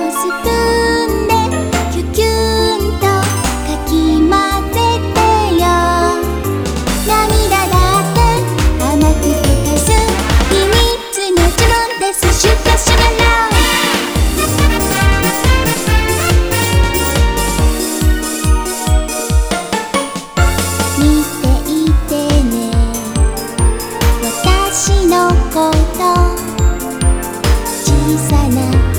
スプーンでキュキュンとかき混ぜてよ。涙だって甘く溶かす秘密の呪文です。シュガシュガラー見ていてね、私のこと小さな